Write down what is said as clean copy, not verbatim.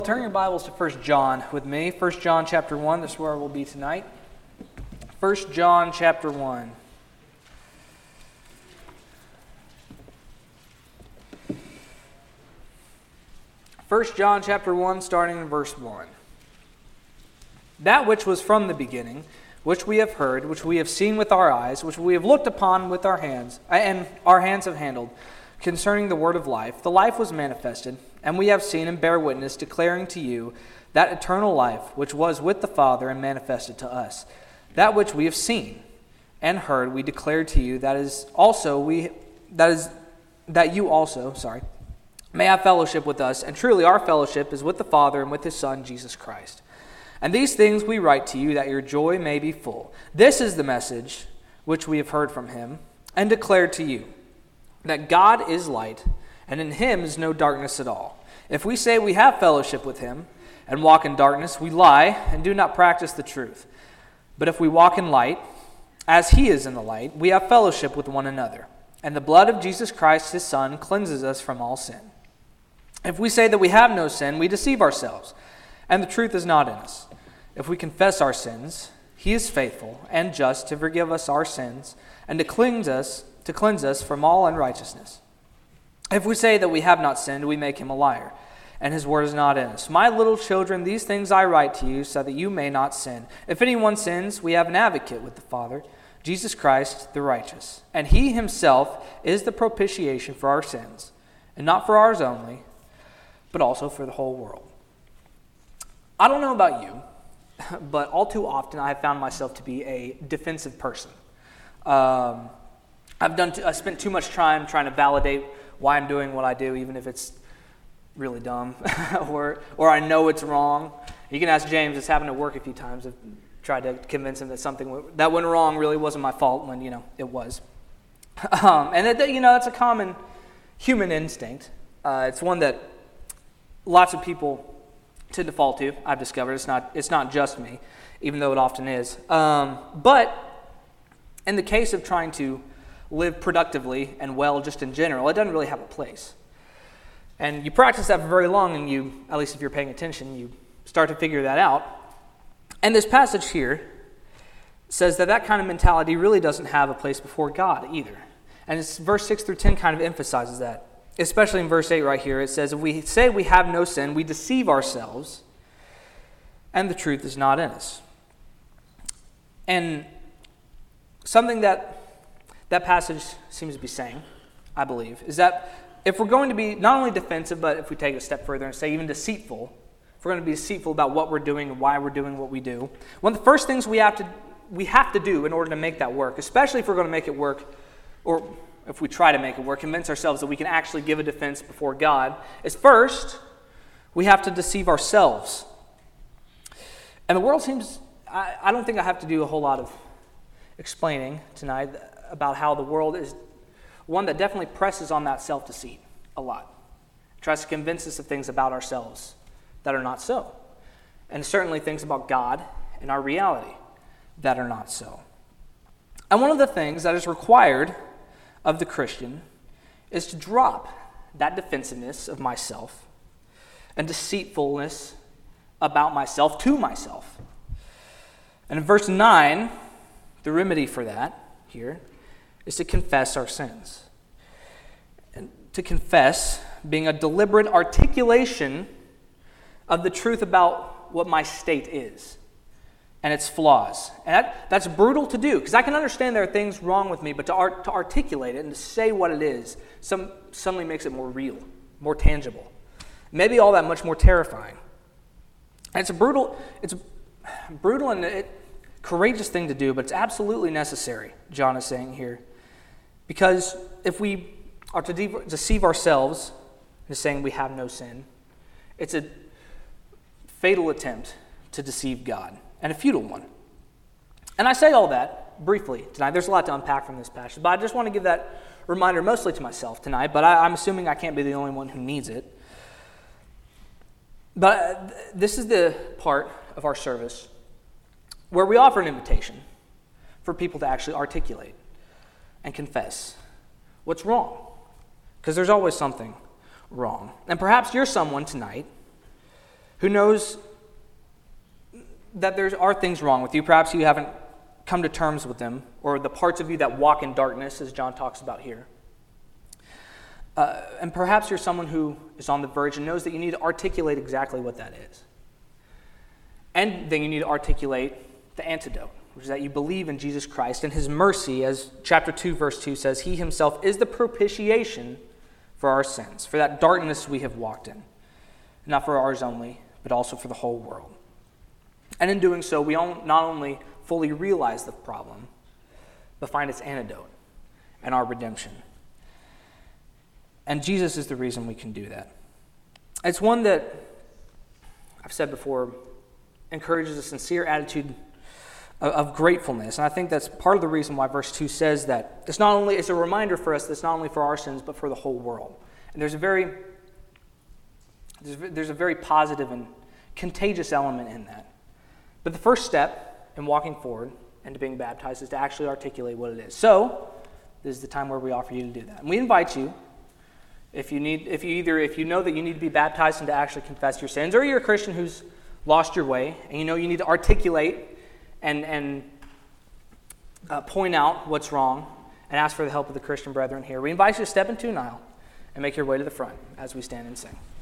Turn your Bibles to 1 John with me. 1 John chapter 1, this is where we'll be tonight. 1 John chapter 1. First John chapter 1, starting in verse 1. That which was from the beginning, which we have heard, which we have seen with our eyes, which we have looked upon with our hands, and our hands have handled, concerning the word of life. The life was manifested, and we have seen and bear witness, declaring to you that eternal life which was with the Father and manifested to us. That which we have seen and heard, we declare to you, that you also may have fellowship with us. And truly our fellowship is with the Father and with his Son, Jesus Christ. And these things we write to you, that your joy may be full. This is the message which we have heard from him and declared to you, that God is light, and in him is no darkness at all. If we say we have fellowship with him and walk in darkness, we lie and do not practice the truth. But if we walk in light, as he is in the light, we have fellowship with one another. And the blood of Jesus Christ, his Son, cleanses us from all sin. If we say that we have no sin, we deceive ourselves, and the truth is not in us. If we confess our sins, he is faithful and just to forgive us our sins and to cleanse us from all unrighteousness. If we say that we have not sinned, we make him a liar, and his word is not in us. My little children, these things I write to you, so that you may not sin. If anyone sins, we have an advocate with the Father, Jesus Christ the righteous. And he himself is the propitiation for our sins, and not for ours only, but also for the whole world. I don't know about you, but all too often I have found myself to be a defensive person. I spent too much time trying to validate why I'm doing what I do, even if it's really dumb or I know it's wrong. You can ask James. It's happened at work a few times. I've tried to convince him that something that went wrong really wasn't my fault when it was. That's a common human instinct. It's one that lots of people tend to fall to. I've discovered it's not just me, even though it often is. But in the case of trying to live productively and well just in general, it doesn't really have a place. And you practice that for very long, and you, at least if you're paying attention, you start to figure that out. And this passage here says that kind of mentality really doesn't have a place before God either. And it's verse 6 through 10 kind of emphasizes that. Especially in verse 8 right here, it says, if we say we have no sin, we deceive ourselves, and the truth is not in us. And something that passage seems to be saying, I believe, is that if we're going to be not only defensive, but if we take it a step further and say even deceitful, if we're going to be deceitful about what we're doing and why we're doing what we do, one of the first things we have to do in order to make that work, especially if we're going to make it work, or if we try to make it work, convince ourselves that we can actually give a defense before God, is first, we have to deceive ourselves. And the world seems, I don't think I have to do a whole lot of explaining tonight about how the world is one that definitely presses on that self-deceit a lot. It tries to convince us of things about ourselves that are not so. And certainly things about God and our reality that are not so. And one of the things that is required of the Christian is to drop that defensiveness of myself and deceitfulness about myself to myself. And in verse 9, the remedy for that here is to confess our sins. And to confess being a deliberate articulation of the truth about what my state is and its flaws. And that's brutal to do, because I can understand there are things wrong with me, but to articulate it and to say what it is suddenly makes it more real, more tangible, maybe all that much more terrifying. And it's a brutal and courageous thing to do, but it's absolutely necessary, John is saying here. Because if we are to deceive ourselves into saying we have no sin, it's a fatal attempt to deceive God, and a futile one. And I say all that briefly tonight. There's a lot to unpack from this passage, but I just want to give that reminder mostly to myself tonight, but I'm assuming I can't be the only one who needs it. But this is the part of our service where we offer an invitation for people to actually articulate and confess what's wrong, because there's always something wrong. And perhaps you're someone tonight who knows that there are things wrong with you. Perhaps you haven't come to terms with them, or the parts of you that walk in darkness, as John talks about here. And perhaps you're someone who is on the verge and knows that you need to articulate exactly what that is. And then you need to articulate the antidote, which is that you believe in Jesus Christ and his mercy, as chapter 2, verse 2 says, he himself is the propitiation for our sins, for that darkness we have walked in. Not for ours only, but also for the whole world. And in doing so, we not only fully realize the problem, but find its antidote and our redemption. And Jesus is the reason we can do that. It's one that, I've said before, encourages a sincere attitude of gratefulness. And I think that's part of the reason why verse 2 says that it's a reminder for us that it's not only for our sins, but for the whole world. And there's a very positive and contagious element in that. But the first step in walking forward and to being baptized is to actually articulate what it is. So, this is the time where we offer you to do that. And we invite you, if you know that you need to be baptized and to actually confess your sins, or you're a Christian who's lost your way, and you know you need to articulate and point out what's wrong and ask for the help of the Christian brethren here, we invite you to step into an aisle and make your way to the front as we stand and sing.